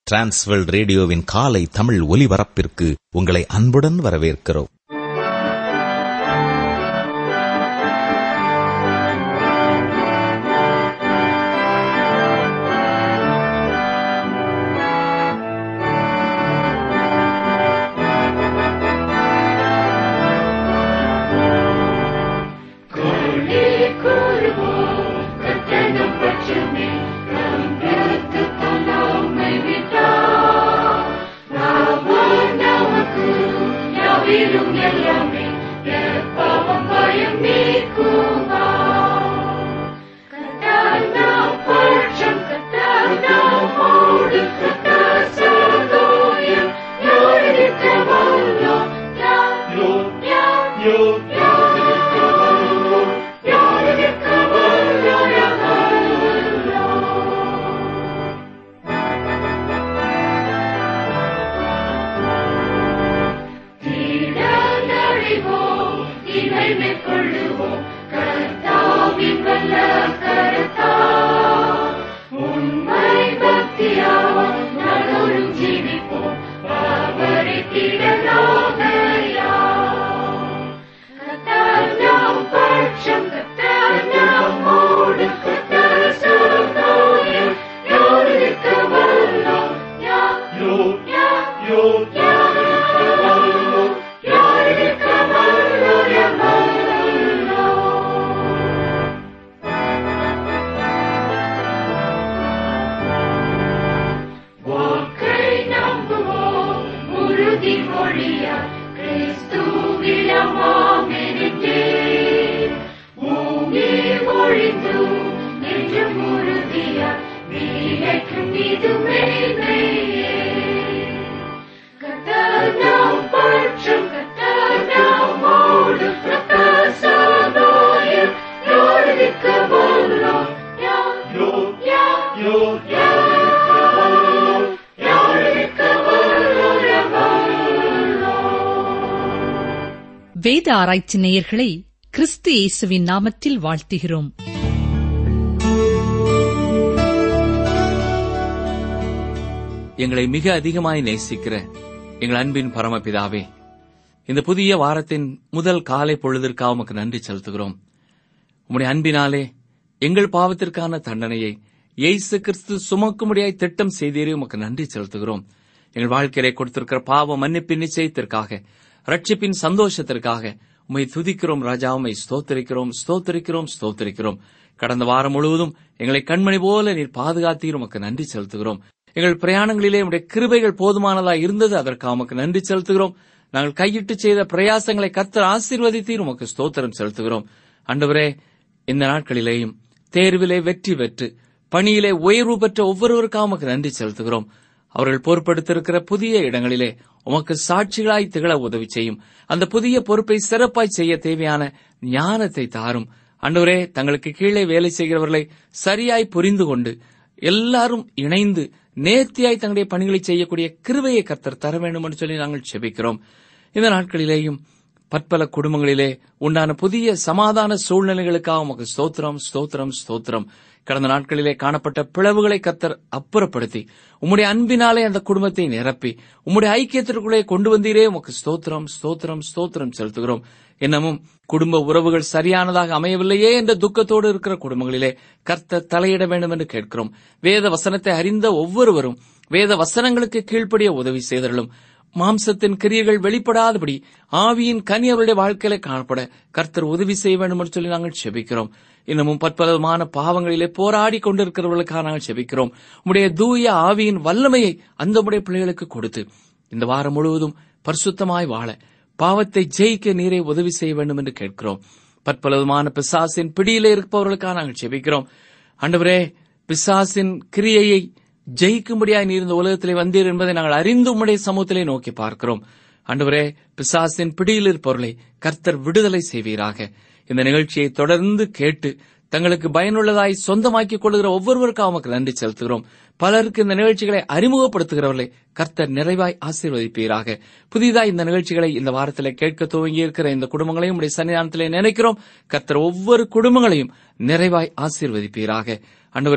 Transworld ரேடியோவின் காலை தமிழ் ஒலிபரப்பிற்கு உங்களை அன்புடன் வரவேற்கிறோம். வேத ஆராய்ச்சி நேயர்களை கிறிஸ்து இயேசுவின் நாமத்தில் வாழ்த்துகிறோம். எங்களை மிக அதிகமாய் நேசிக்கிற எங்கள் அன்பின் பரமபிதாவே, இந்த புதிய வாரத்தின் முதல் காலை பொழுதிற்காக உமக்கு நன்றி செலுத்துகிறோம். உம்முடைய அன்பினாலே எங்கள் பாவத்திற்கான தண்டனையை இயேசு கிறிஸ்து சுமக்கும்படியாய் திட்டம் செய்தீரே, உமக்கு நன்றி செலுத்துகிறோம். எங்கள் வாழ்க்கையிலே கொடுத்திருக்கிற பாவ மன்னிப்பின் நிச்சயத்திற்காக, ரட்சிப்பின் சந்தோஷத்திற்காக உம்மை துதிக்கிறோம் ராஜா. உம்மை ஸ்தோத்திரிக்கிறோம், ஸ்தோத்திரிக்கிறோம், ஸ்தோத்திரிக்கிறோம். கடந்த வாரம் முழுவதும் எங்களை கண்மணி போல நீர் பாதுகாத்தீர், உமக்கு நன்றி செலுத்துகிறோம். எங்கள் பிரயாணங்களிலே உடைய கிருபைகள் போதுமானதாக இருந்தது, அதற்காக உமக்கு நன்றி செலுத்துகிறோம். நாங்கள் கையிட்டு செய்த பிரயாசங்களை கர்த்தர் ஆசீர்வதித்தீர், உமக்கு ஸ்தோத்திரம் செலுத்துகிறோம். ஆண்டவரே, இந்த நாட்களிலேயும் தேர்விலே வெற்றி பெற்று பணியிலே உயர்வு பெற்ற ஒவ்வொருவருக்காக உமக்கு நன்றி செலுத்துகிறோம். அவர்கள் பொறுப்பெடுத்திருக்கிற புதிய இடங்களிலே உமக்கு சாட்சிகளாய் திகழ உதவி செய்யும். அந்த புதிய பொறுப்பை சிறப்பாய் செய்ய தேவையான ஞானத்தை தாரும். ஆண்டவரே, தங்களுக்கு கீழே வேலை செய்கிறவர்களை சரியாய் புரிந்து கொண்டு எல்லாரும் இணைந்து நேர்த்தியாய் தங்களுடைய பணிகளை செய்யக்கூடிய கிருபையை கர்த்தர் தர வேண்டும் என்று சொல்லி நாங்கள் செபிக்கிறோம். இந்த நாட்களிலேயும் பற்பல குடும்பங்களிலே உண்டான புதிய சமாதான சூழ்நிலைகளுக்காக உமக்கு ஸ்தோத்திரம், ஸ்தோத்திரம், ஸ்தோத்திரம். கடந்த நாட்களிலே காணப்பட்ட பிளவுகளை கர்த்தர் அப்புறப்படுத்தி உம்முடைய அன்பினாலே அந்த குடும்பத்தை நிரப்பி உம்முடைய ஐக்கியத்திற்குள்ளே கொண்டு வந்தீரே, உமக்கு ஸ்தோத்திரம், ஸ்தோத்திரம், ஸ்தோத்திரம் செலுத்துகிறோம். இன்னமும் குடும்ப உறவுகள் சரியானதாக அமையவில்லையே என்ற துக்கத்தோடு இருக்கிற குடும்பங்களிலே கர்த்தர் தலையிட வேண்டும் என்று கேட்கிறோம். வேத வசனத்தை அறிந்த ஒவ்வொருவரும் வேத வசனங்களுக்கு கீழ்ப்படிய உதவி செய்தலும், மாம்சத்தின் கிரியைகள் வெளிப்படாதபடி ஆவியின் கனி அவருடைய வாழ்க்கையில காணப்பட கர்த்தர் உதவி செய்ய வேண்டும் என்று சொல்லி நாங்கள் செபிக்கிறோம். இன்னமும் பற்பலமான பாவங்களிலே போராடி கொண்டிருக்கிறவர்களுக்காக நாங்கள் செபிக்கிறோம். உம்முடைய தூய ஆவியின் வல்லமையை அந்த உடைய பிள்ளைகளுக்கு கொடுத்து இந்த வாரம் முழுவதும் பரிசுத்தமாய் வாழ, பாவத்தை ஜெயிக்க நீரை உதவி செய்ய வேண்டும் என்று கேட்கிறோம். பற்பலமான பிசாசின் பிடியிலே இருப்பவர்களுக்காக நாங்கள் செபிக்கிறோம். ஆண்டவரே, பிசாசின் கிரியையை ஜெயிக்கும்படியாய் நீர் இந்த உலகத்திலே வந்தீர் என்பதை நாங்கள் அறிந்து உம்முடைய சமூகத்திலே நோக்கி பார்க்கிறோம். ஆண்டவரே, பிசாசின் பிடியில் இருப்பவர்களை கர்த்தர் விடுதலை செய்வீராக. இந்த நிகழ்ச்சியை தொடர்ந்து கேட்டு தங்களுக்கு பயனுள்ளதாய் சொந்தமாக்கிக் கொள்கிற ஒவ்வொருவருக்கும் அவருக்கு நன்றி செலுத்துகிறோம். பலருக்கு இந்த நிகழ்ச்சிகளை அறிமுகப்படுத்துகிறவர்களை கர்த்தர் நிறைவாய் ஆசீர்வதிப்பீராக. புதிதாய் இந்த நிகழ்ச்சிகளை இந்த வாரத்திலே கேட்க துவங்கி இருக்கிற இந்த குடும்பங்களையும் உடைய சன்னிதானத்திலே நினைக்கிறோம். கர்த்தர் ஒவ்வொரு குடும்பங்களையும் நிறைவாய் ஆசீர்வதிப்பீராக. ஆண்டவரே,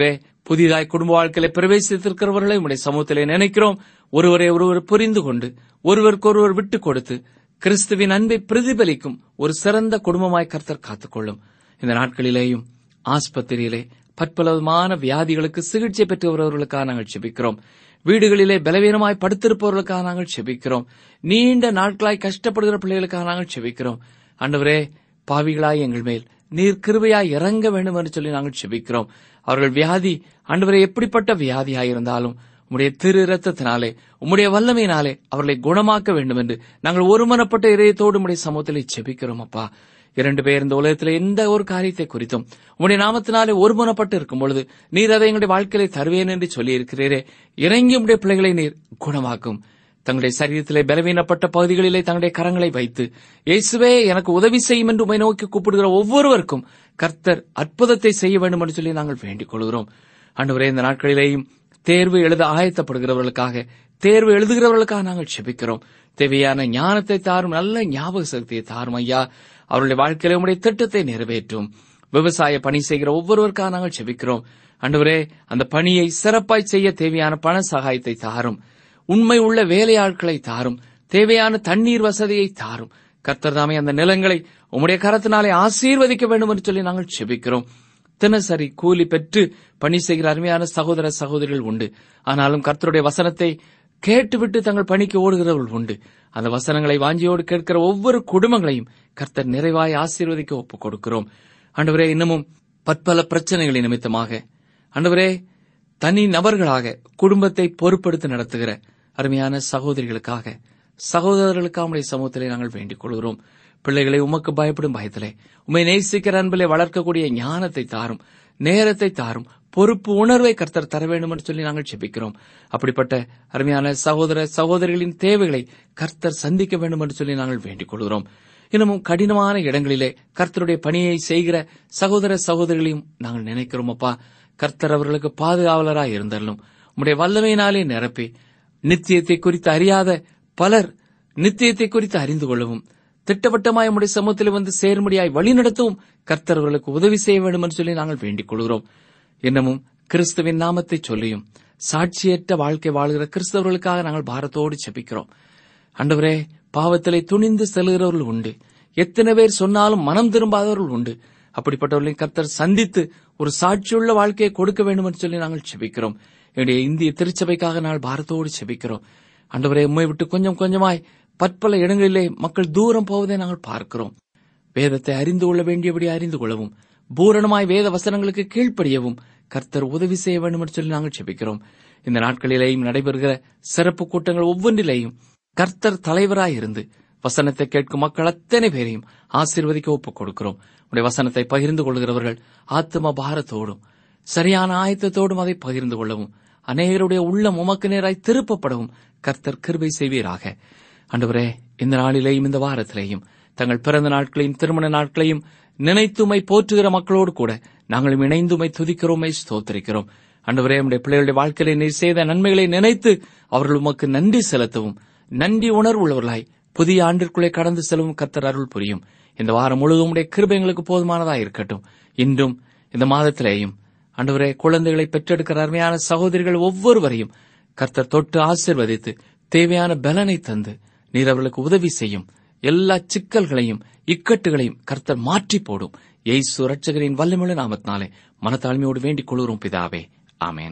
புதிதாய் குடும்ப வாழ்க்கையில பிரவேசித்திருக்கிறவர்களை உம்முடைய சமூகத்திலே நினைக்கிறோம். ஒருவரை ஒருவர் புரிந்து கொண்டு ஒருவருக்கொருவர் விட்டுக் கொடுத்து கிறிஸ்துவின் அன்பை பிரதிபலிக்கும் ஒரு சிறந்த குடும்பமாய் கர்த்தர் காத்துக்கொள்ளும். இந்த நாட்களிலேயும் ஆஸ்பத்திரியிலே பற்பலவிதமான வியாதிகளுக்கு சிகிச்சை பெற்று வருபவர்களுக்காக நாங்கள் ஜெபிக்கிறோம். வீடுகளிலே பலவீனமாய் படுத்திருப்பவர்களுக்காக நாங்கள் ஜெபிக்கிறோம். நீண்ட நாட்களாய் கஷ்டப்படுகிற பிள்ளைகளுக்காக நாங்கள் ஜெபிக்கிறோம். ஆண்டவரே, பாவிகளாய் எங்கள் மேல் நீர் கிருபையாய் இறங்க வேண்டும் என்று சொல்லி நாங்கள் ஜெபிக்கிறோம். அவர்கள் வியாதி ஆண்டவரே எப்படிப்பட்ட வியாதியாயிருந்தாலும் உம்முடைய திரு இரத்தத்தினாலே உம்முடைய வல்லமையினாலே அவர்களை குணமாக்க வேண்டும் என்று நாங்கள் ஒருமனப்பட்ட இதயத்தோடு உம்முடைய சமூகத்திலே ஜெபிக்கிறோம். அப்பா, 2 பேர் இந்த உலகத்திலே எந்த ஒரு காரியத்தை குறித்தும் உம்முடைய நாமத்தினாலே ஒருமனப்பட்டு இருக்கும் பொழுது நீர் அதை எங்களுடைய வாழ்க்கையிலே தருவேன் என்று சொல்லி இருக்கிறீரே. இறங்கி உம்முடைய பிள்ளைகளை நீர் குணமாக்கும். தங்களுடைய சரீரத்திலே பலவீனப்பட்ட பகுதிகளிலே தங்களுடைய கரங்களை வைத்து இயேசுவே எனக்கு உதவி செய்யும் என்று உம்மை நோக்கி கூப்பிடுகிற ஒவ்வொருவருக்கும் கர்த்தர் அற்புதத்தை செய்ய வேண்டும் என்று சொல்லி நாங்கள் வேண்டிக் கொள்கிறோம். ஆண்டவரே, இந்த நாட்களிலேயும் தேர்வு எழுத ஆயத்தப்படுகிறவர்களுக்காக, தேர்வு எழுதுகிறவர்களுக்காக நாங்கள் ஜெபிக்கிறோம். தேவையான ஞானத்தை தாரும், நல்ல ஞாபக சக்தியை தாரும் ஐயா. அவருடைய வாழ்க்கையில உம்முடைய திட்டத்தை நிறைவேற்றும். விவசாய பணி செய்கிற ஒவ்வொருவருக்காக நாங்கள் ஜெபிக்கிறோம். ஆண்டவரே, அந்த பணியை சிறப்பாய் செய்ய தேவையான பண சகாயத்தை தாரும். உண்மை உள்ள வேலையாட்களை தாரும். தேவையான தண்ணீர் வசதியை தாரும். கர்த்தர் தாமே அந்த நிலங்களை உம்முடைய கரத்தினாலே ஆசீர்வதிக்க வேண்டும் என்று சொல்லி நாங்கள் ஜெபிக்கிறோம். தினசரி கூலி பெற்று பணி செய்கிற அருமையான சகோதர சகோதரிகள் உண்டு. ஆனாலும் கர்த்தருடைய வசனத்தை கேட்டுவிட்டு தங்கள் பணிக்கு ஓடுகிறவர்கள் உண்டு. அந்த வசனங்களை வாஞ்சியோடு கேட்கிற ஒவ்வொரு குடும்பங்களையும் கர்த்தர் நிறைவாய் ஆசீர்வதிக்க ஒப்புக் கொடுக்கிறோம். ஆண்டவரே, இன்னமும் பற்பல பிரச்சனைகளின் நிமித்தமாக ஆண்டவரே, தனி நபர்களாக குடும்பத்தை பொறுப்படுத்தி நடத்துகிற அருமையான சகோதரிகளுக்காக, சகோதரர்களுக்காக உம்முடைய சமூகத்திலே நாங்கள் வேண்டிக் கொள்கிறோம். பிள்ளைகளை உமக்கு பயப்படும் பயத்திலே, உம்மை நேசிக்கிற அன்பிலே வளர்க்கக்கூடிய ஞானத்தை தாரும், நேரத்தை தாரும், பொறுப்பு உணர்வை கர்த்தர் தர வேண்டும் என்று சொல்லி நாங்கள் ஜெபிக்கிறோம். அப்படிப்பட்ட அருமையான சகோதர சகோதரிகளின் தேவைகளை கர்த்தர் சந்திக்க வேண்டும் என்று சொல்லி நாங்கள் வேண்டிக் கொள்கிறோம். இன்னமும் கடினமான இடங்களிலே கர்த்தருடைய பணியை செய்கிற சகோதர சகோதரிகளையும் நாங்கள் நினைக்கிறோம். அப்பா, கர்த்தர் அவர்களுக்கு பாதுகாவலராய் இருந்தல்லும் உம்முடைய வல்லமையினாலே நிரப்பி நித்தியத்தை குறித்து அறியாத பலர் நித்தியத்தை குறித்து அறிந்து கொள்ளவும், திட்டவட்டமாய் உம்முடைய சமூகத்தில் வந்து சேர்முடியாய் வழிநடத்தவும் கர்த்தர் அவர்களுக்கு உதவி செய்ய வேண்டும் என்று சொல்லி நாங்கள் வேண்டிக் கொள்கிறோம். இன்னமும் கிறிஸ்துவின் நாமத்தை சொல்லியும் சாட்சியற்ற வாழ்க்கை வாழ்கிற கிறிஸ்தவர்களுக்காக நாங்கள் பாரத்தோடு ஜெபிக்கிறோம். ஆண்டவரே, பாவத்திலே துணிந்து செல்கிறவர்கள் உண்டு. எத்தனை பேர் சொன்னாலும் மனம் திரும்பாதவர்கள் உண்டு. அப்படிப்பட்டவர்களை கர்த்தர் சந்தித்து ஒரு சாட்சியுள்ள வாழ்க்கையை கொடுக்க வேண்டும் என்று சொல்லி நாங்கள் ஜெபிக்கிறோம். என்னுடைய இந்திய திருச்சபைக்காக நாங்கள் பாரத்தோடு ஜெபிக்கிறோம். ஆண்டவரே, உம்மை விட்டு கொஞ்சம் கொஞ்சமாய் பற்பல இடங்களிலே மக்கள் தூரம் போவதை நாங்கள் பார்க்கிறோம். வேதத்தை அறிந்து கொள்ள வேண்டியபடி அறிந்து கொள்ளவும், பூரணமாய் வேத வசனங்களுக்கு கீழ்ப்படியவும் கர்த்தர் உதவி செய்ய வேண்டும் என்று சொல்லி நாங்கள் ஜெபிக்கிறோம். இந்த நாட்களிலேயும் நடைபெறுகிற சிறப்பு கூட்டங்கள் ஒவ்வொன்றிலேயும் கர்த்தர் தலைவராய் இருந்து வசனத்தை கேட்கும் மக்கள் அத்தனை பேரையும் ஆசீர்வதிக்க ஒப்புக் கொடுக்கிறோம். உடைய வசனத்தை பகிர்ந்து கொள்கிறவர்கள் ஆத்ம பாரத்தோடும் சரியான ஆயத்தத்தோடும் அதை பகிர்ந்து கொள்ளவும், அநேகருடைய உள்ளம் உமக்கு நேராய் திருப்பப்படவும் கர்த்தர் கிருபை செய்வீராக. ஆண்டவரே, இந்த நாளிலேயும் இந்த வாரத்திலேயும் தங்கள் பிறந்த நாட்களையும் திருமண நாட்களையும் நினைத்துமை போற்றுகிற மக்களோடு கூட நாங்களும் இணைந்துமை துதிக்கிறோமை ஸ்தோத்திரிக்கிறோம். ஆண்டவரே, நம்முடைய பிள்ளைகளுடைய வாழ்க்கையிலே நீர் செய்த நன்மைகளை நினைத்து அவர்கள் உமக்கு நன்றி செலுத்தவும், நன்றி உணர்வு உள்ளவர்களாய் புதிய ஆண்டிற்குள்ளே கடந்து செல்லவும் கர்த்தர் அருள் புரியும். இந்த வாரம் முழுவதும் உடைய கிருபை எங்களுக்கு போதுமானதாக இருக்கட்டும். இன்றும் இந்த மாதத்திலேயும் ஆண்டவரே, குழந்தைகளை பெற்றெடுக்கிற அருமையான சகோதரிகள் ஒவ்வொருவரையும் கர்த்தர் தொட்டு ஆசீர்வதித்து தேவையான பலனை தந்து நீர் அவர்களுக்கு உதவி செய்யும். எல்லா சிக்கல்களையும் இக்கட்டுகளையும் கர்த்தர் மாற்றி போடும். இயேசு இரட்சகரின் வல்லமையுள்ள நாமத்தினாலே மனத்தாழ்மையோடு வேண்டிக் கொள்கிறோம் பிதாவே, ஆமென்.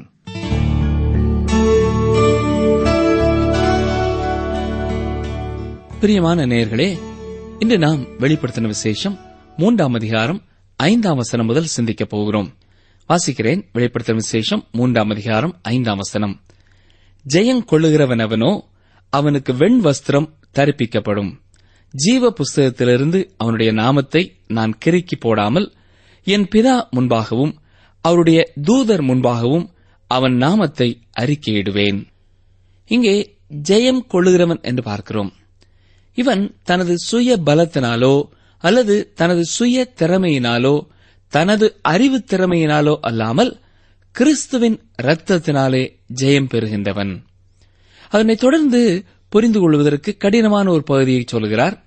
பிரியமான நேயர்களே, இன்று நாம் வெளிப்படுத்தின விசேஷம் 3ஆம் அதிகாரம் 5ஆம் வசனம் முதல் சிந்திக்கப் போகிறோம். வாசிக்கிறேன். வெளிப்படுத்தின விசேஷம் 3ஆம் அதிகாரம் 5ஆம் வசனம். ஜெயங்கொள்ளுகிறவனவனோ அவனுக்கு வெண் வஸ்திரம் தரிப்பிக்கப்படும். ஜீவ புஸ்தகத்திலிருந்து அவனுடைய நாமத்தை நான் கிறுக்கி போடாமல் என் பிதா முன்பாகவும் அவருடைய தூதர் முன்பாகவும் அவன் நாமத்தை அறிக்கையிடுவேன். இங்கே ஜெயம் கொள்ளுகிறவன் என்று பார்க்கிறோம். இவன் தனது சுய பலத்தினாலோ அல்லது தனது சுய திறமையினாலோ தனது அறிவு திறமையினாலோ அல்லாமல் கிறிஸ்துவின் இரத்தத்தினாலே ஜெயம் பெறுகின்றவன். அதனைத் தொடர்ந்து புரிந்து கொள்வதற்கு கடினமான ஒரு பகுதியை சொல்கிறார்.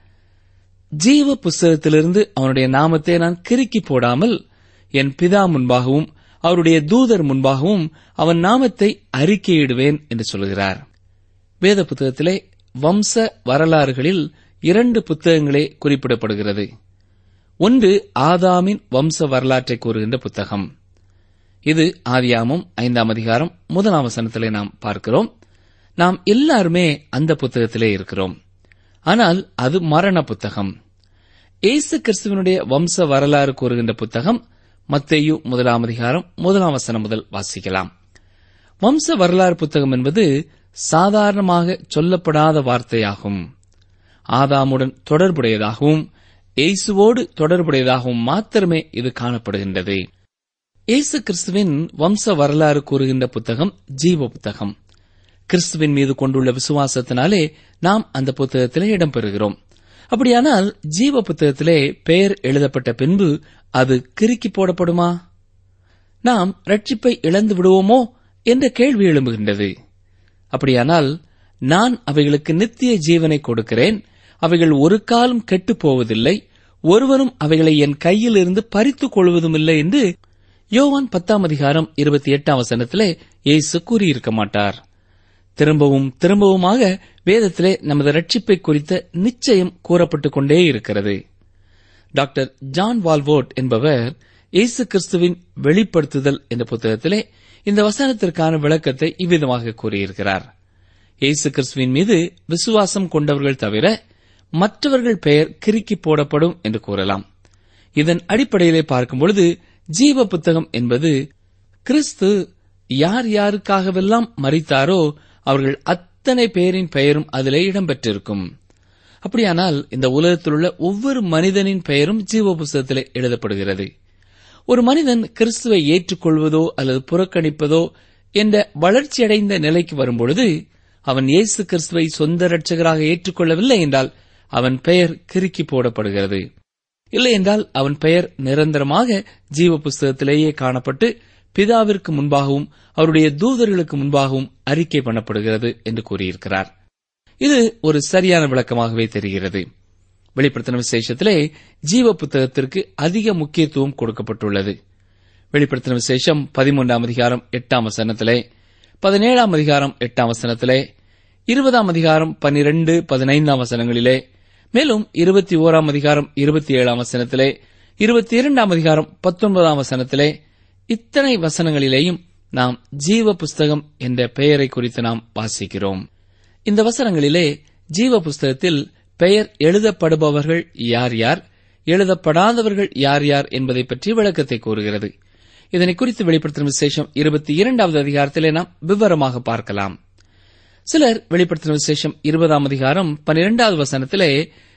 ஜீவ புஸ்தகத்திலிருந்து அவனுடைய நாமத்தை நான் கிறுக்கி போடாமல் என் பிதா முன்பாகவும் அவருடைய தூதர் முன்பாகவும் அவன் நாமத்தை அறிக்கையிடுவேன் என்று சொல்கிறார். வேத புத்தகத்திலே வம்ச வரலாறுகளில் 2 புத்தகங்களே குறிப்பிடப்படுகிறது. ஒன்று ஆதாமின் வம்ச வரலாற்றை கூறுகின்ற புத்தகம். இது ஆதியாகமம் 5ஆம் அதிகாரம் 1ஆம் வசனத்திலே நாம் பார்க்கிறோம். நாம் எல்லாருமே அந்த புத்தகத்திலே இருக்கிறோம். ஆனால் அது மரண புத்தகம். இயேசு கிறிஸ்துவினுடைய வம்ச வரலாறு கூறுகின்ற புத்தகம் மத்தேயு 1ஆம் அதிகாரம் 1ஆம் வசனம் முதல் வாசிக்கலாம். வம்ச வரலாறு புத்தகம் என்பது சாதாரணமாக சொல்லப்படாத வார்த்தையாகும். ஆதாமுடன் தொடர்புடையதாகவும் இயேசுவோடு தொடர்புடையதாகவும் மாத்திரமே இது காணப்படுகின்றது. இயேசு கிறிஸ்துவின் வம்ச வரலாறு கூறுகின்ற புத்தகம் ஜீவ புத்தகம். கிறிஸ்துவின் மீது கொண்டுள்ள விசுவாசத்தினாலே நாம் அந்த புத்தகத்திலே இடம்பெறுகிறோம். அப்படியானால் ஜீவ புத்தகத்திலே பெயர் எழுதப்பட்ட பின்பு அது கிறுக்கி போடப்படுமா? நாம் ரட்சிப்பை இழந்து விடுவோமோ என்ற கேள்வி எழும்புகின்றது. அப்படியானால் நான் அவைகளுக்கு நித்திய ஜீவனை கொடுக்கிறேன், அவைகள் ஒரு காலம் கெட்டுப் போவதில்லை, ஒருவரும் அவைகளை என் கையில் இருந்து பறித்துக் கொள்வதுமில்லை என்று யோவான் 10ஆம் அதிகாரம் 28ஆம் வசனத்திலே இயேசு கூறியிருக்க மாட்டார். திரும்பவும் திரும்பவுமாக வேதத்திலே நமது ரட்சிப்பை குறித்த நிச்சயம் கூறப்பட்டுக் கொண்டே இருக்கிறது. டாக்டர் ஜான் வால்வோர்ட் என்பவர் இயேசு கிறிஸ்துவின் வெளிப்படுத்துதல் என்ற புத்தகத்திலே இந்த வசனத்திற்கான விளக்கத்தை இவ்விதமாக கூறியிருக்கிறார். இயேசு கிறிஸ்துவின் மீது விசுவாசம் கொண்டவர்கள் தவிர மற்றவர்கள் பெயர் கிறுக்கி போடப்படும் என்று கூறலாம். இதன் அடிப்படையிலே பார்க்கும்பொழுது ஜீவ புத்தகம் என்பது கிறிஸ்து யார் யாருக்காகவெல்லாம் மரித்தாரோ அவர்கள் அத்தனை பேரின் பெயரும் அதிலே இடம்பெற்றிருக்கும். அப்படியானால் இந்த உலகத்தில் உள்ள ஒவ்வொரு மனிதனின் பெயரும் ஜீவ புத்தகத்திலே எழுதப்படுகிறது. ஒரு மனிதன் கிறிஸ்துவை ஏற்றுக்கொள்வதோ அல்லது புறக்கணிப்பதோ என்ற வளர்ச்சியடைந்த நிலைக்கு வரும்பொழுது அவன் இயேசு கிறிஸ்துவை சொந்த இரட்சகராக ஏற்றுக்கொள்ளவில்லை என்றால் அவன் பெயர் கிறுக்கி போடப்படுகிறது. இல்லை என்றால் அவன் பெயர் நிரந்தரமாக ஜீவ புஸ்தகத்திலேயே காணப்பட்டு பிதாவிற்கு முன்பாகவும் அவருடைய தூதர்களுக்கு முன்பாகவும் அறிக்கை பண்ணப்படுகிறது என்று கூறியிருக்கிறார். இது ஒரு சரியான விளக்கமாகவே தெரிகிறது. வெளிப்படுத்தின விசேஷத்திலே ஜீவ புத்தகத்திற்கு அதிக முக்கியத்துவம் கொடுக்கப்பட்டுள்ளது. வெளிப்படுத்தின விசேஷம் 13ஆம் அதிகாரம் 8ஆம் வசனத்திலே, 17ஆம் அதிகாரம் 8ஆம் வசனத்திலே, 20ஆம் அதிகாரம் 12, 15ஆம் வசனங்களிலே, மேலும் 21ஆம் அதிகாரம் 27ஆம் வசனத்திலே, 22ஆம் அதிகாரம் 19ஆம் வசனத்திலே, இத்தனை வசனங்களிலேயும் நாம் ஜீவ புஸ்தகம் என்ற பெயரை குறித்து நாம் வாசிக்கிறோம். இந்த வசனங்களிலே ஜீவ புஸ்தகத்தில் பெயர் எழுதப்படுபவர்கள் யார் யார், எழுதப்படாதவர்கள் யார் யார் என்பதை பற்றி விளக்கத்தை கூறுகிறது. இதனை குறித்து வெளிப்படுத்தின விசேஷம் 22வது அதிகாரத்திலே நாம் விவரமாக பார்க்கலாம். சிலர் வெளிப்படுத்தின விசேஷம் 20ஆம் அதிகாரம் 12வது வசனத்திலே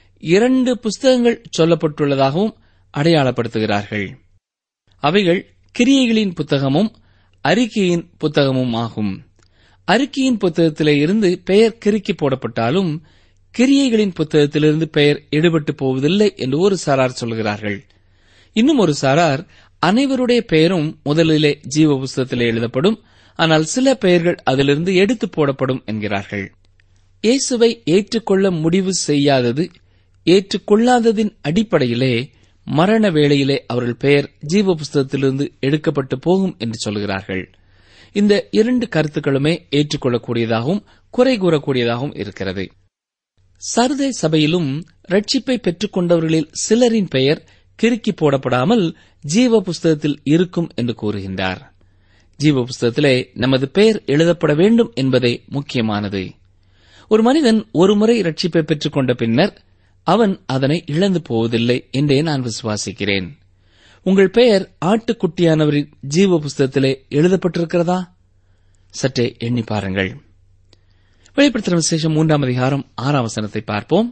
2 புஸ்தகங்கள் சொல்லப்பட்டுள்ளதாகவும் அடையாளப்படுத்துகிறார்கள். அவைகள் கிரியைகளின் புத்தகமும் அறிக்கையின் புத்தகமும் ஆகும். அறிக்கையின் புத்தகத்திலே இருந்து பெயர் கிறுக்கி போடப்பட்டாலும் கிரியைகளின் புத்தகத்திலிருந்து பெயர் எடுபட்டு போவதில்லை என்று ஒரு சாரார் சொல்கிறார்கள். இன்னும் ஒரு சாரார் அனைவருடைய பெயரும் முதலிலே ஜீவ புஸ்தகத்திலே எழுதப்படும், ஆனால் சில பெயர்கள் அதிலிருந்து எடுத்து போடப்படும் என்கிறார்கள். இயேசுவை ஏற்றுக்கொள்ள முடிவு செய்யாதது, ஏற்றுக்கொள்ளாததின் அடிப்படையிலே மரண வேளையிலே அவர்கள் பெயர் ஜீவ புஸ்தகத்திலிருந்து எடுக்கப்பட்டு போகும் என்று சொல்கிறார்கள். இந்த 2 கருத்துக்களுமே ஏற்றுக்கொள்ளக்கூடியதாகவும் குறை கூறக்கூடியதாகவும் இருக்கிறது. சர்தை சபையிலும் ரட்சிப்பை பெற்றுக் கொண்டவர்களில் சிலரின் பெயர் கிறுக்கி போடப்படாமல் ஜீவ புஸ்தகத்தில் இருக்கும் என்று கூறுகின்றார். ஜீவ புஸ்தகத்திலே நமது பெயர் எழுதப்பட வேண்டும் என்பதே முக்கியமானது. ஒரு மனிதன் ஒருமுறை ரட்சிப்பை பெற்றுக் கொண்ட பின்னர் அவன் அதனை இழந்து போவதில்லை என்றே நான் விசுவாசிக்கிறேன். உங்கள் பெயர் ஆட்டுக்குட்டியானவரின் ஜீவ புஸ்தகத்திலே எழுதப்பட்டிருக்கிறதா? சற்றே எண்ணி பாருங்கள். வெளிப்படுத்தின விசேஷம் 3ஆம் அதிகாரம் 6ஆம் வசனத்தை பார்ப்போம்.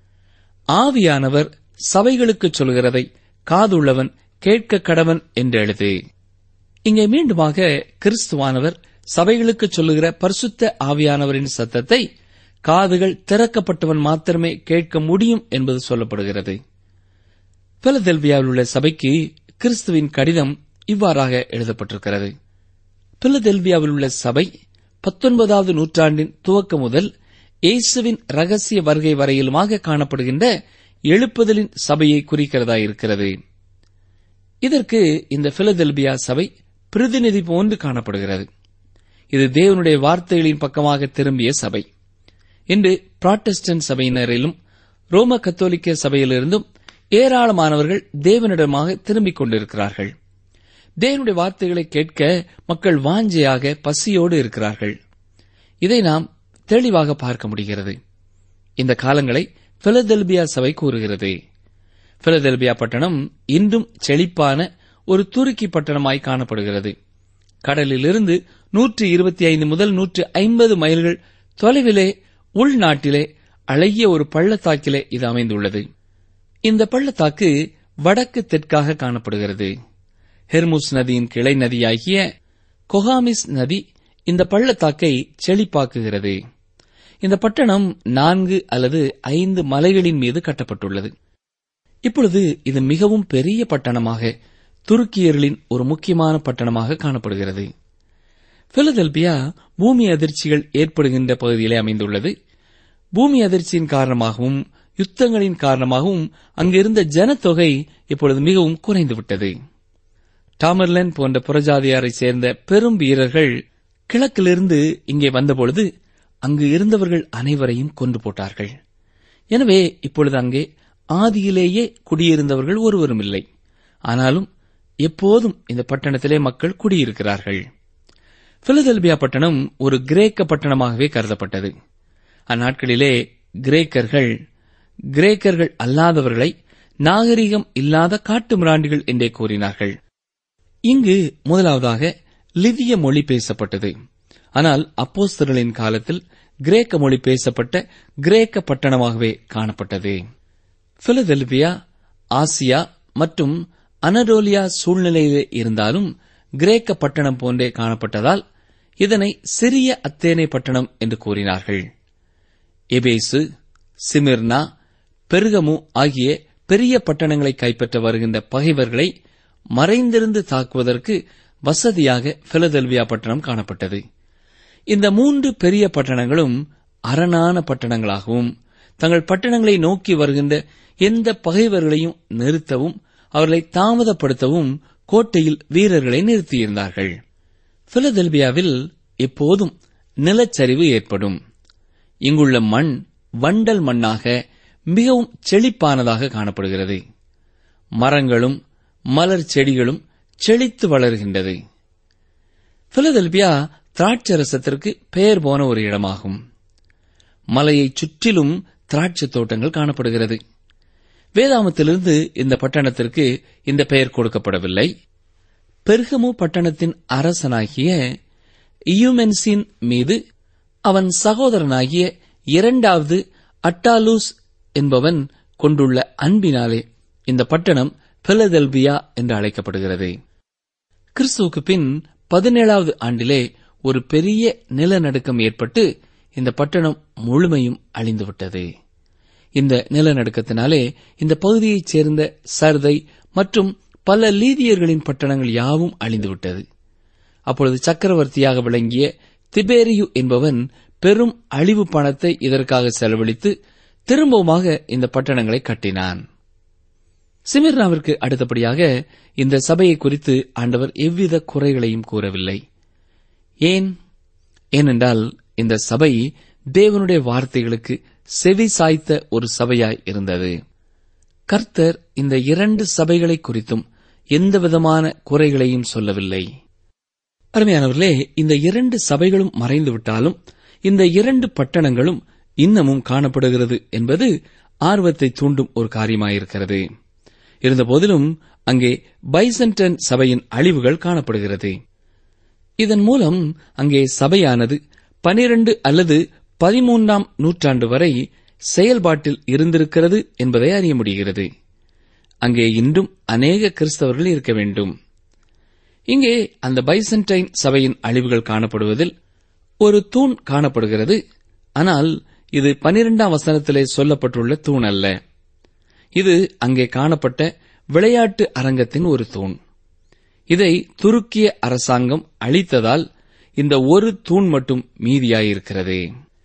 ஆவியானவர் சபைகளுக்கு சொல்கிறதை காதுள்ளவன் கேட்க கடவன் என்று எழுது. இங்கே மீண்டுமாக கிறிஸ்துவானவர் சபைகளுக்கு சொல்லுகிற பரிசுத்த ஆவியானவரின் சத்தத்தை காதுகள் திறக்கப்பட்டவன் மாத்திரமே கேட்க முடியும் என்பது சொல்லப்படுகிறது. பிலதெல்பியாவில் உள்ள சபைக்கு கிறிஸ்துவின் கடிதம் இவ்வாறாக எழுதப்பட்டிருக்கிறது. பிலதெல்பியாவில் உள்ள சபை 19வது நூற்றாண்டின் துவக்கம் முதல் இயேசுவின் ரகசிய வருகை வரையிலுமாக காணப்படுகின்ற எழுப்புதலின் சபையை குறிக்கிறதா இருக்கிறது. இதற்கு இந்த பிலதெல்பியா சபை பிரதிநிதி போன்று காணப்படுகிறது. இது தேவனுடைய வார்த்தைகளின் பக்கமாக திரும்பிய சபை. இன்று புராட்டஸ்டன்ட் சபையினரிலும் ரோம கத்தோலிக்க சபையிலிருந்தும் ஏராளமானவர்கள் தேவனிடமாக திரும்பிக் கொண்டிருக்கிறார்கள். தேவனுடைய வார்த்தைகளை கேட்க மக்கள் வாஞ்சையாக பசியோடு இருக்கிறார்கள். இதை நாம் தெளிவாக பார்க்க முடிகிறது. இந்த காலங்களை பிலதெல்பியா சபை கூறுகிறது. பிலதெல்பியா பட்டணம் இன்றும் செழிப்பான ஒரு துருக்கி பட்டணமாய் காணப்படுகிறது. கடலிலிருந்து 125 முதல் 150 மைல்கள் தொலைவிலே உள்நாட்டிலே அழகிய ஒரு பள்ளத்தாக்கிலே இது அமைந்துள்ளது. இந்த பள்ளத்தாக்கு வடக்கு தெற்காக காணப்படுகிறது. ஹெர்முஸ் நதியின் கிளை நதியாகிய கொகாமிஸ் நதி இந்த பள்ளத்தாக்கை செழிப்பாக்குகிறது. இந்த பட்டணம் 4 அல்லது 5 மலைகளின் மீது கட்டப்பட்டுள்ளது. இப்பொழுது இது மிகவும் பெரிய பட்டணமாக துருக்கியர்களின் ஒரு முக்கியமான பட்டணமாக காணப்படுகிறது. பிலதெல்பியா பூமி அதிர்ச்சிகள் ஏற்படுகின்ற பகுதியிலே அமைந்துள்ளது. பூமி அதிர்ச்சியின் காரணமாகவும் யுத்தங்களின் காரணமாகவும் அங்கிருந்த ஜனத்தொகை இப்பொழுது மிகவும் குறைந்துவிட்டது. டாமர்லன் போன்ற புறஜாதியாரை சேர்ந்த பெரும் வீரர்கள் கிழக்கிலிருந்து இங்கே வந்தபொழுது அங்கு இருந்தவர்கள் அனைவரையும் கொன்று போட்டார்கள். எனவே இப்பொழுது அங்கே ஆதியிலேயே குடியிருந்தவர்கள் ஒருவரும் இல்லை. ஆனாலும் எப்போதும் இந்த பட்டணத்திலே மக்கள் குடியிருக்கிறார்கள். பிலதெல்பியா பட்டணம் ஒரு கிரேக்க பட்டணமாகவே கருதப்பட்டது. அந்நாட்களிலே கிரேக்கர்கள் அல்லாதவர்களை நாகரிகம் இல்லாத காட்டு மிராண்டிகள் என்றே கூறினார்கள். இங்கு முதலாவதாக லிதிய மொழி பேசப்பட்டது. ஆனால் அப்போஸ்தலர்களின் காலத்தில் கிரேக்க மொழி பேசப்பட்ட கிரேக்க பட்டணமாகவே காணப்பட்டது. பிலதெல்பியா ஆசியா மற்றும் அனடோலியா சூழ்நிலையிலே இருந்தாலும் கிரேக்க பட்டணம் போன்றே காணப்பட்டதால் இதனை சிறிய அத்தேனே பட்டணம் என்று கூறினார்கள். எபேசு, சிமிர்னா, பெர்கமு ஆகிய பெரிய பட்டணங்களை கைப்பற்ற வருகின்ற பகைவர்களை மறைந்திருந்து தாக்குவதற்கு வசதியாக பிலதெல்பியா பட்டணம் காணப்பட்டது. இந்த 3 பெரிய பட்டணங்களும் அரணான பட்டணங்களாகவும் தங்கள் பட்டணங்களை நோக்கி வருகின்ற எந்த பகைவர்களையும் நிறுத்தவும் அவர்களை தாமதப்படுத்தவும் கோட்டையில் வீரர்களை நிறுத்தியிருந்தார்கள். பிலதெல்பியாவில் எப்போதும் நிலச்சரிவு ஏற்படும். இங்குள்ள மண் வண்டல் மண்ணாக மிகவும் செழிப்பானதாக காணப்படுகிறது. மரங்களும் மலர் செடிகளும் செழித்து வளர்கின்றது. பிலதெல்பியா திராட்சரசத்திற்கு பெயர் போன ஒரு இடமாகும். மலையைச் சுற்றிலும் திராட்சை தோட்டங்கள் காணப்படுகிறது. வேதாமத்திலிருந்து இந்த பட்டணத்திற்கு இந்த பெயர் கொடுக்கப்படவில்லை. பெர்கமு பட்டணத்தின் அரசனாகிய இயுமென்சின் மீது அவன் சகோதரனாகிய 2வது அட்டாலூஸ் என்பவன் கொண்டுள்ள அன்பினாலே இந்த பட்டணம் பிலதெல்பியா என்று அழைக்கப்படுகிறது. கிறிஸ்துவுக்கு பின் 17வது ஆண்டிலே ஒரு பெரிய நிலநடுக்கம் ஏற்பட்டு இந்த பட்டணம் முழுமையும் அழிந்துவிட்டது. இந்த நிலநடுக்கத்தினாலே இந்த பகுதியைச் சேர்ந்த சர்தை மற்றும் பல லீதியர்களின் பட்டணங்கள் யாவும் அழிந்துவிட்டது. அப்பொழுது சக்கரவர்த்தியாக விளங்கிய திபேரியு என்பவன் பெரும் அழிவு பணத்தை இதற்காக செலவழித்து திரும்பவுமாக இந்த பட்டணங்களை கட்டினான். சிமிர்னாவிற்கு அடுத்தபடியாக இந்த சபையை குறித்து ஆண்டவர் எவ்வித குறைகளையும் கூறவில்லை. ஏனென்றால் இந்த சபை தேவனுடைய வார்த்தைகளுக்கு செவி சாய்த்த ஒரு சபையாய் இருந்தது. கர்த்தர் இந்த 2 சபைகளை குறித்தும் எந்தவிதமான குறைகளையும் சொல்லவில்லை. அருமையானவர்களே, இந்த 2 சபைகளும் மறைந்துவிட்டாலும் இந்த 2 பட்டணங்களும் இன்னமும் காணப்படுகிறது என்பது ஆர்வத்தை தூண்டும் ஒரு காரியமாயிருக்கிறது. இருந்தபோதிலும் அங்கே பைசன்டைன் சபையின் அழிவுகள் காணப்படுகிறது. இதன் மூலம் அங்கே சபையானது 12 அல்லது 13ஆம் நூற்றாண்டு வரை செயல்பாட்டில் இருந்திருக்கிறது என்பதை அறிய முடிகிறது. அங்கே இன்றும் அநேக கிறிஸ்தவர்கள் இருக்க வேண்டும். இங்கே அந்த பைசன்டைன் சபையின் அழிவுகள் காணப்படுவதில் ஒரு தூண் காணப்படுகிறது. ஆனால் இது 12ஆம் வசனத்திலே சொல்லப்பட்டுள்ள தூண் அல்ல. இது அங்கே காணப்பட்ட விளையாட்டு அரங்கத்தின் ஒரு தூண். இதை துருக்கிய அரசாங்கம் அழித்ததால் இந்த ஒரு தூண் மட்டும் மீதியாயிருக்கிறது.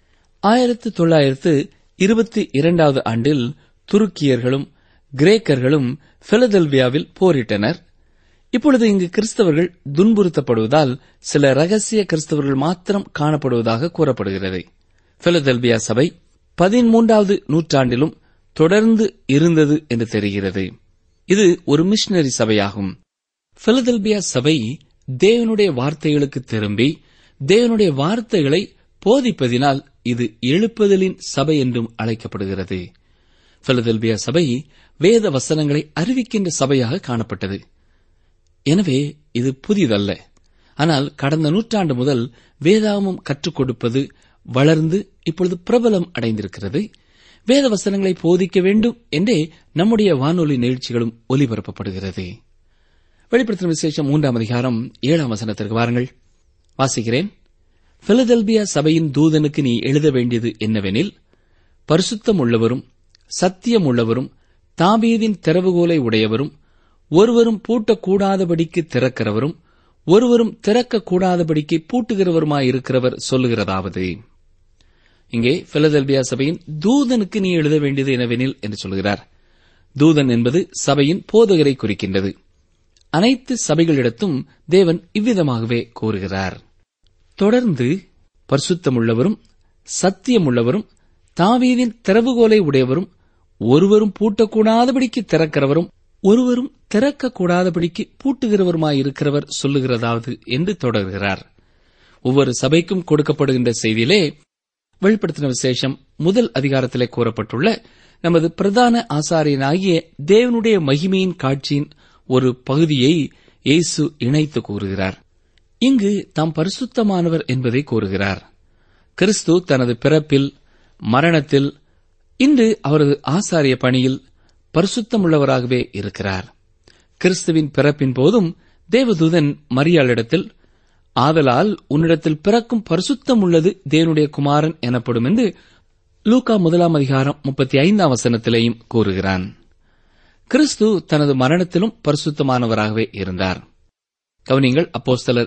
1922வது ஆண்டில் துருக்கியர்களும் கிரேக்கர்களும் பிலதெல்பியாவில் போரிட்டனர். இப்பொழுது இங்கு கிறிஸ்தவர்கள் துன்புறுத்தப்படுவதால் சில ரகசிய கிறிஸ்தவர்கள் மாத்திரம் காணப்படுவதாக கூறப்படுகிறது. பிலதெல்பியா சபை 13வது நூற்றாண்டிலும் தொடர்ந்து இருந்தது என்று தெரிகிறது. இது ஒரு மிஷனரி சபையாகும். பிலதெல்பியா சபை தேவனுடைய வார்த்தைகளுக்கு திரும்பி தேவனுடைய வார்த்தைகளை போதிப்பதினால் இது எழுப்புதலின் சபை என்றும் அழைக்கப்படுகிறது. பிலதெல்பியா சபை வேத வசனங்களை அறிவிக்கின்ற சபையாக காணப்பட்டது. எனவே இது புதிதல்ல. ஆனால் கடந்த நூற்றாண்டு முதல் வேதாகமம் கற்றுக் கொடுப்பது வளர்ந்து இப்பொழுது பிரபலம் அடைந்திருக்கிறது. வேத வசனங்களை போதிக்க வேண்டும் என்றே நம்முடைய வானொலி நிகழ்ச்சிகளும் ஒலிபரப்பப்படுகிறது. வெளிப்படுத்தின விசேஷம் 3ஆம் அதிகாரம் 7ஆம் வசனத்திற்கு வாருங்கள். வாசிக்கிறேன். பிலதெல்பியா சபையின் தூதனுக்கு நீ எழுத வேண்டியது என்னவெனில், பரிசுத்தம் உள்ளவரும் சத்தியம் உள்ளவரும் தாவீதின் திறவுகோலை உடையவரும் ஒருவரும் பூட்டக்கூடாதபடிக்கு திறக்கிறவரும் ஒருவரும் திறக்கக்கூடாதபடிக்கு பூட்டுகிறவருமாயிருக்கிறவர் சொல்லுகிறதாவது. இங்கே பிலதெல்பியா சபையின் தூதனுக்கு நீ எழுத வேண்டியது என்னவெனில் என்று சொல்கிறார். தூதன் என்பது சபையின் போதகரை குறிக்கின்றது. அனைத்து சபைகளிடத்தும் தேவன் இவ்விதமாகவே கூறுகிறார். தொடர்ந்து பரிசுத்தமுள்ளவரும் சத்தியமுள்ளவரும் தாவீதின் திறவுகோலை உடையவரும் ஒருவரும் பூட்டக்கூடாதபடிக்கு திறக்கிறவரும் ஒருவரும் திறக்கக்கூடாதபடிக்கு பூட்டுகிறவருமாயிருக்கிறவர் சொல்லுகிறதாவது என்று தொடர்கிறார். ஒவ்வொரு சபைக்கும் கொடுக்கப்படுகின்ற செய்தியிலே வெளிப்படுத்தின விசேஷம் 1 அதிகாரத்திலே கூறப்பட்டுள்ள நமது பிரதான ஆசாரியனாகிய தேவனுடைய மகிமையின் காட்சியின் ஒரு பகுதியை இயேசு இணைத்து கூறுகிறார். இங்கு தாம் பரிசுத்தமானவர் என்பதை கூறுகிறார். கிறிஸ்து தனது பிறப்பில், மரணத்தில், இன்று அவரது ஆசாரிய பணியில் பரிசுத்தமுள்ளவராகவே இருக்கிறார். கிறிஸ்துவின் பிறப்பின் போதும் தேவதூதன் மரியாளிடத்தில், ஆதலால் உன்னிடத்தில் பிறக்கும் பரிசுத்தம் உள்ளது தேவனுடைய குமாரன் எனப்படும் என்று லூக்கா 1ஆம் அதிகாரம் 35ஆம் வசனத்திலேயும் கூறுகிறான். கிறிஸ்து தனது மரணத்திலும் பரிசுத்தமானவராகவே இருந்தார். கவனிங்கள், அப்போஸ்தலர்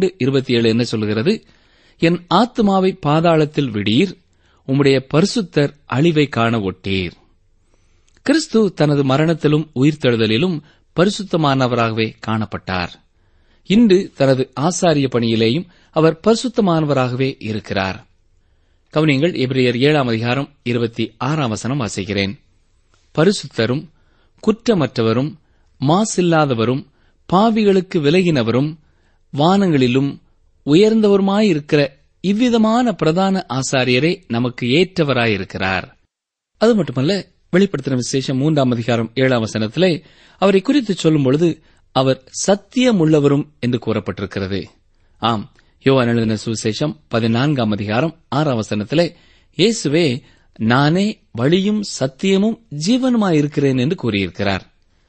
2:27 என்ன சொல்கிறது? என் ஆத்துமாவை பாதாளத்தில் விடீர், உம்முடைய பரிசுத்தர் அழிவை காண ஒட்டீர். கிறிஸ்து தனது மரணத்திலும் உயிர்த்தெழுதலிலும் பரிசுத்தமானவராகவே காணப்பட்டார். இன்று தனது ஆசாரிய பணியிலேயும் அவர் பரிசுத்தமானவராகவே இருக்கிறார். கவனிங்கள், எபிரேயர் 7ஆம் அதிகாரம் 26ஆம் வசனம் வாசிக்கிறேன். பரிசுத்தரும் குற்றமற்றவரும் மாசில்லாதவரும் பாவிகளுக்கு விலகினவரும் வானங்களிலும் உயர்ந்தவருமாயிருக்கிற இவ்விதமான பிரதான ஆசாரியரே நமக்கு ஏற்றவராயிருக்கிறார். அது மட்டுமல்ல, வெளிப்படுத்தின விசேஷம் 3ஆம் அதிகாரம் 7ஆம் வசனத்திலே அவரை குறித்து சொல்லும் பொழுது அவர் சத்தியமுள்ளவரும் என்று கூறப்பட்டிருக்கிறது. ஆம், யோவான் எழுதின சுவிசேஷம் 14ஆம் அதிகாரம் 6ஆம் வசனத்திலே இயேசுவே நானே வழியும் சத்தியமும் ஜீவனுமாயிருக்கிறேன் என்று கூறியிருக்கிறார்.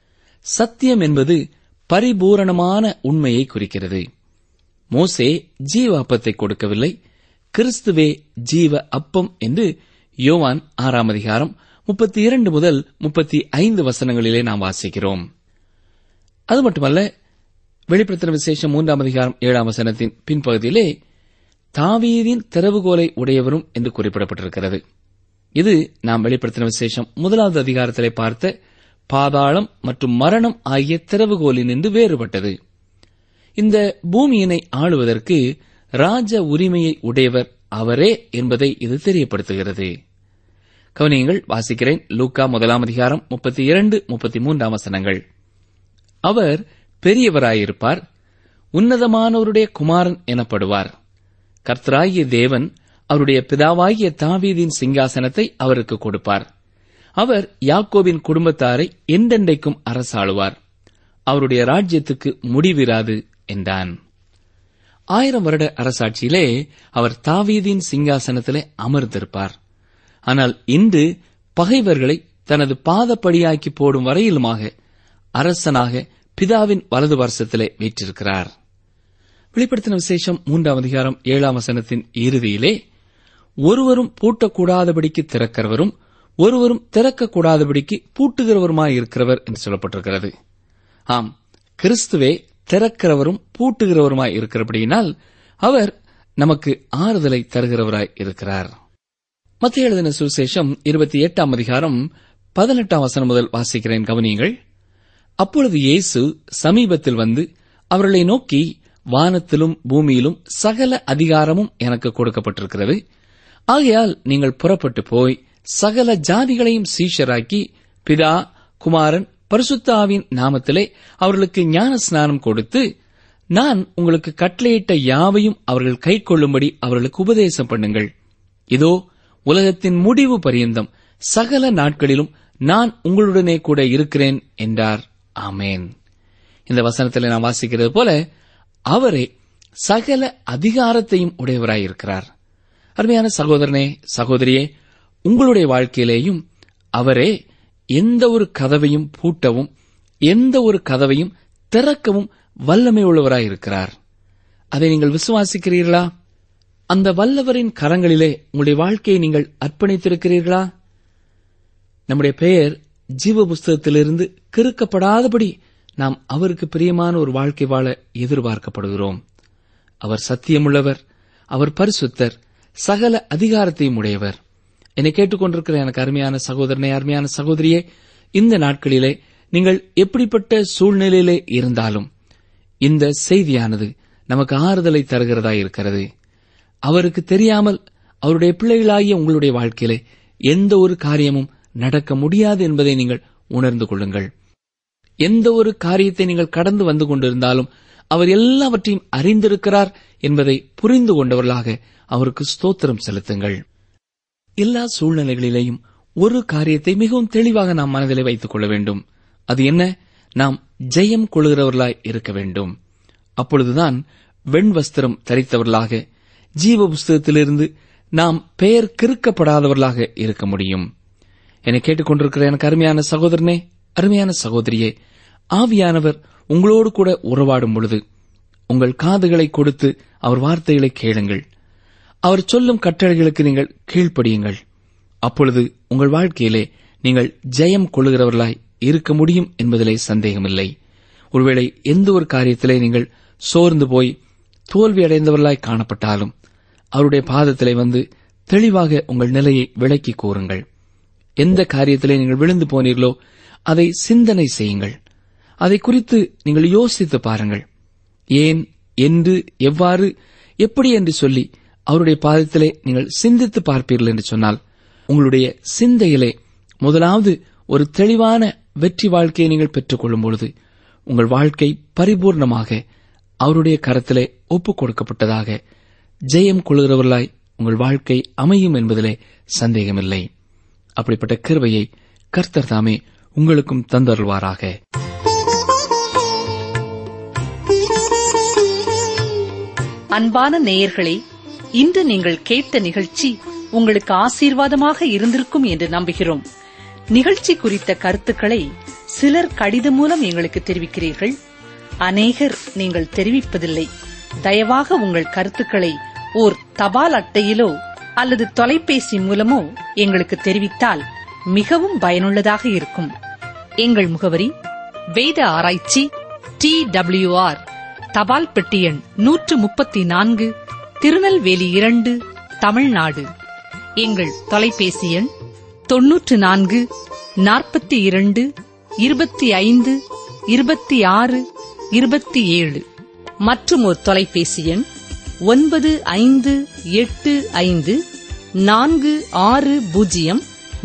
சத்தியம் என்பது பரிபூரணமான உண்மையை குறிக்கிறது. மோசே ஜீவ அப்பத்தை கொடுக்கவில்லை, கிறிஸ்துவே ஜீவ அப்பம் என்று யோவான் 6ஆம் அதிகாரம் 32 முதல் 35 வசனங்களிலே நாம் வாசிக்கிறோம். அது மட்டுமல்ல, வெளிப்படுத்தின விசேஷம் 3ஆம் அதிகாரம் 7ஆம் வசனத்தின் பின்பகுதியிலே தாவீதின் திறவுகோலை உடையவரும் என்று குறிப்பிடப்பட்டிருக்கிறது. இது நாம் வெளிப்படுத்தின விசேஷம் 1வது அதிகாரத்திலே பார்த்த பாதாளம் மற்றும் மரணம் ஆகிய திறவுகோலின் என்று வேறுபட்டது. இந்த பூமியினை ஆளுவதற்கு ராஜ உரிமையை உடையவர் அவரே என்பதை இது தெரியப்படுத்துகிறது. கவனியங்கள், வாசிக்கிறேன். லூக்கா 1ஆம் அதிகாரம் 32-33 வசனங்கள். அவர் பெரியவராயிருப்பார், உன்னதமானவருடைய குமாரன் எனப்படுவார். கர்த்தராகிய தேவன் அவருடைய பிதாவாகிய தாவீதின் சிங்காசனத்தை அவருக்கு கொடுப்பார். அவர் யாக்கோபின் குடும்பத்தாரை என்றென்றைக்கும் அரசாளுவார். அவருடைய ராஜ்யத்துக்கு முடிவிராது என்றான். 1000 வருட அரசாட்சியிலே அவர் தாவீதின் சிங்காசனத்திலே அமர்ந்திருப்பார். ஆனால் இன்று பகைவர்களை தனது பாதப்படியாக்கி போடும் வரையிலுமாக அரசனாக பிதாவின் வலது பார்சத்திலே வீற்றிருக்கிறார். வெளிப்படுத்தின விசேஷம் 3ஆம் அதிகாரம் 7ஆம் வசனத்தின் இறுதியிலே ஒருவரும் பூட்டக்கூடாதபடிக்கு திறக்கிறவரும் ஒருவரும் திறக்கக்கூடாதபடிக்கு பூட்டுகிறவருமாயிருக்கிறவர் என்று சொல்லப்பட்டிருக்கிறது. ஆம், கிறிஸ்துவே திறக்கிறவரும் பூட்டுகிறவருமாய் இருக்கிறபடியினால் அவர் நமக்கு ஆறுதலை தருகிறவராய் இருக்கிறார். மத்தேயு எழுதின சுவிசேஷம் 28ஆம் அதிகாரம் 18ஆம் வசனம் முதல் வாசிக்கிறேன். கவனியுங்கள். அப்பொழுது இயேசு சமீபத்தில் வந்து அவர்களை நோக்கி, வானத்திலும் பூமியிலும் சகல அதிகாரமும் எனக்கு கொடுக்கப்பட்டிருக்கிறது. ஆகையால் நீங்கள் புறப்பட்டு போய் சகல ஜாதிகளையும் சீஷராக்கி, பிதா, குமாரன், பரிசுத்த ஆவியின் நாமத்திலே அவர்களுக்கு ஞான ஸ்நானம் கொடுத்து, நான் உங்களுக்கு கட்டளையிட்ட யாவையும் அவர்கள் கைக்கொள்ளும்படி அவர்களுக்கு உபதேசம் பண்ணுங்கள். இதோ, உலகத்தின் முடிவு பரியந்தம் சகல நாட்களிலும் நான் உங்களுடனே கூட இருக்கிறேன் என்றார். ஆமேன். இந்த வசனத்தில் நாம் வாசிக்கிறது போல அவரே சகல அதிகாரத்தையும் உடையவராயிருக்கிறார். அருமையான சகோதரனே, சகோதரியே, உங்களுடைய வாழ்க்கையிலேயும் அவரே எந்த ஒரு கதவையும் பூட்டவும் எந்த ஒரு கதவையும் திறக்கவும் வல்லமை உள்ளவராயிருக்கிறார். அதை நீங்கள் விசுவாசிக்கிறீர்களா? அந்த வல்லவரின் கரங்களிலே உங்களுடைய வாழ்க்கையை நீங்கள் அர்ப்பணித்திருக்கிறீர்களா? நம்முடைய பெயர் ஜீவ புஸ்தகத்திலிருந்து கிறுக்கப்படாதபடி நாம் அவருக்கு பிரியமான ஒரு வாழ்க்கை வாழ எதிர்பார்க்கப்படுகிறோம். அவர் சத்தியமுள்ளவர், அவர் பரிசுத்தர், சகல அதிகாரத்தையும் உடையவர். என்னை கேட்டுக்கொண்டிருக்கிற எனக்கு அருமையான சகோதரனே, அருமையான சகோதரியே, இந்த நாட்களிலே நீங்கள் எப்படிப்பட்ட சூழ்நிலையிலே இருந்தாலும் இந்த செய்தியானது நமக்கு ஆறுதலை தருகிறதா இருக்கிறது. அவருக்கு தெரியாமல் அவருடைய பிள்ளைகளாகிய உங்களுடைய வாழ்க்கையிலே எந்த ஒரு காரியமும் நடக்க முடியாது என்பதை நீங்கள் உணர்ந்து கொள்ளுங்கள். எந்த ஒரு காரியத்தை நீங்கள் கடந்து வந்து கொண்டிருந்தாலும் அவர் எல்லாவற்றையும் அறிந்திருக்கிறார் என்பதை புரிந்து கொண்டவர்களாக அவருக்கு ஸ்தோத்திரம் செலுத்துங்கள். எல்லா சூழ்நிலைகளிலேயும் ஒரு காரியத்தை மிகவும் தெளிவாக நாம் மனதிலே வைத்துக் கொள்ள வேண்டும். அது என்ன? நாம் ஜெயம் கொள்கிறவர்களாய் இருக்க வேண்டும். அப்பொழுதுதான் வெண்வஸ்திரம் தரித்தவர்களாக ஜீவ புஸ்தகத்திலிருந்து நாம் பெயர் கிறுக்கப்படாதவர்களாக இருக்க முடியும். என்னை கேட்டுக்கொண்டிருக்கிற எனக்கு அருமையான சகோதரனே, அருமையான சகோதரியே, ஆவியானவர் உங்களோடு கூட உறவாடும் பொழுது உங்கள் காதுகளை கொடுத்து அவர் வார்த்தைகளை கேளுங்கள். அவர் சொல்லும் கட்டளைகளுக்கு நீங்கள் கீழ்ப்படியுங்கள். அப்பொழுது உங்கள் வாழ்க்கையிலே நீங்கள் ஜெயம் கொள்ளுகிறவர்களாய் இருக்க முடியும் என்பதிலே சந்தேகமில்லை. ஒருவேளை எந்த ஒரு காரியத்திலே நீங்கள் சோர்ந்து போய் தோல்வி அடைந்தவர்களாய் காணப்பட்டாலும் அவருடைய பாதத்திலே வந்து தெளிவாக உங்கள் நிலையை விளக்கி கூறுங்கள். எந்த காரியத்திலே நீங்கள் விழுந்து போனீர்களோ அதை சிந்தனை செய்யுங்கள். அதை குறித்து நீங்கள் யோசித்து பாருங்கள். ஏன், என்று, எவ்வாறு, எப்படி என்று சொல்லி அவருடைய பாதத்திலே நீங்கள் சிந்தித்து பார்ப்பீர்கள் என்று சொன்னால் உங்களுடைய சிந்தையிலே முதலாவது ஒரு தெளிவான வெற்றி வாழ்க்கையை நீங்கள் பெற்றுக் கொள்ளும் பொழுது உங்கள் வாழ்க்கை பரிபூர்ணமாக அவருடைய கரத்திலே ஒப்புக் கொடுக்கப்பட்டதாக ஜெயம் கொள்கிறவர்களாய் உங்கள் வாழ்க்கை அமையும் என்பதிலே சந்தேகமில்லை. அப்படிப்பட்ட கிருபையை கர்த்தர் தாமே உங்களுக்கும் தந்தருள்வாராக. அன்பான நேயர்களே, இன்று நீங்கள் கேட்ட நிகழ்ச்சி உங்களுக்கு ஆசீர்வாதமாக இருந்திருக்கும் என்று நம்புகிறோம். நிகழ்ச்சி குறித்த கருத்துக்களை சிலர் கடிதம் மூலம் எங்களுக்கு தெரிவிக்கிறீர்கள். அநேகர் நீங்கள் தெரிவிப்பதில்லை. தயவாக உங்கள் கருத்துக்களை ஓர் தபால் அட்டையிலோ அல்லது தொலைபேசி மூலமோ எங்களுக்கு தெரிவித்தால் மிகவும் பயனுள்ளதாக இருக்கும். எங்கள் முகவரி: வேத ஆராய்ச்சி, TWR, தபால் பெட்டி எண் 134, திருநெல்வேலி 2, தமிழ்நாடு. எங்கள் தொலைபேசி எண் 94 42 25 26 27. மற்றும் ஒரு தொலைபேசி எண் 9585 460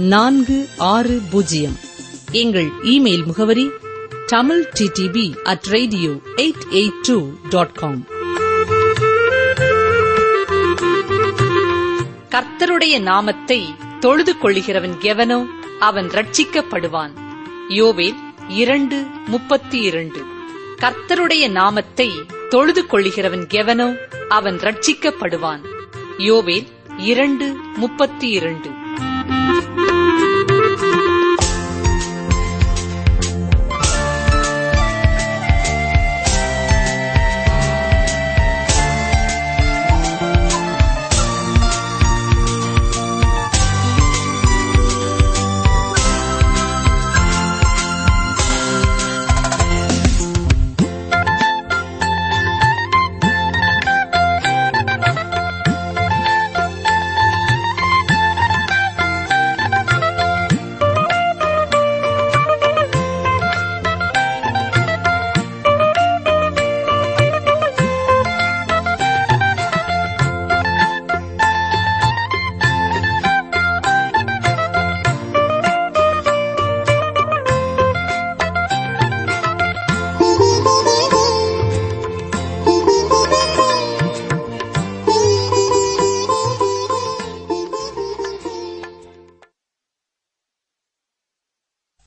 460. எங்கள் இமெயில் முகவரி tamilttb@radio882.com. கர்த்தருடைய நாமத்தை தொழுது கொள்ளுகிறவன் எவனோ அவன் ரட்சிக்கப்படுவான். யோவேல் 2:32. கர்த்தருடைய நாமத்தை தொழுது கொள்ளுகிறவன் எவனோ அவன் ரட்சிக்கப்படுவான். யோவேல் 2:32.